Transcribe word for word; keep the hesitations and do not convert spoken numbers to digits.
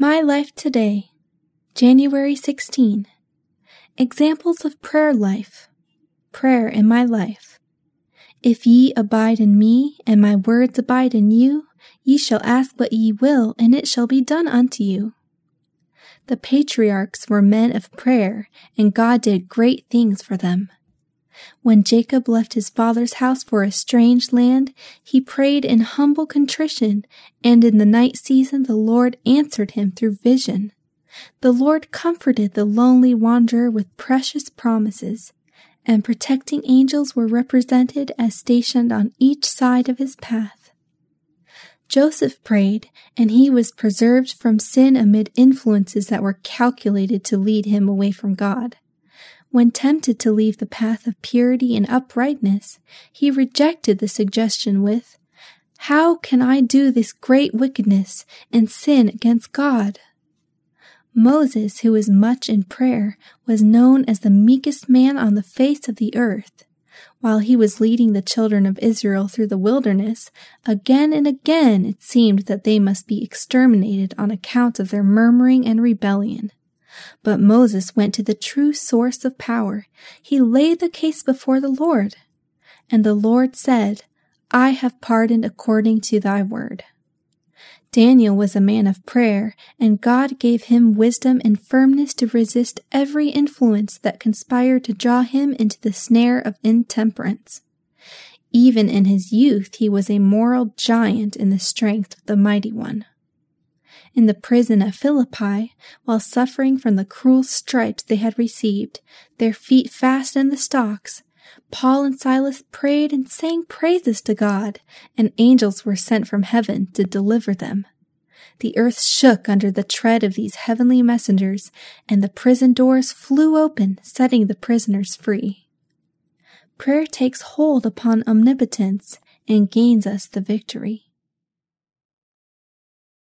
My Life Today, January sixteenth. Examples of prayer life. Prayer in my life. If ye abide in me, and my words abide in you, ye shall ask what ye will, and it shall be done unto you. The patriarchs were men of prayer, and God did great things for them. When Jacob left his father's house for a strange land, he prayed in humble contrition, and in the night season the Lord answered him through vision. The Lord comforted the lonely wanderer with precious promises, and protecting angels were represented as stationed on each side of his path. Joseph prayed, and he was preserved from sin amid influences that were calculated to lead him away from God. When tempted to leave the path of purity and uprightness, he rejected the suggestion with, "How can I do this great wickedness and sin against God?" Moses, who was much in prayer, was known as the meekest man on the face of the earth. While he was leading the children of Israel through the wilderness, again and again it seemed that they must be exterminated on account of their murmuring and rebellion. But Moses went to the true source of power. He laid the case before the Lord. And the Lord said, "I have pardoned according to thy word." Daniel was a man of prayer, and God gave him wisdom and firmness to resist every influence that conspired to draw him into the snare of intemperance. Even in his youth he was a moral giant in the strength of the Mighty One. In the prison at Philippi, while suffering from the cruel stripes they had received, their feet fast in the stocks, Paul and Silas prayed and sang praises to God, and angels were sent from heaven to deliver them. The earth shook under the tread of these heavenly messengers, and the prison doors flew open, setting the prisoners free. Prayer takes hold upon omnipotence and gains us the victory.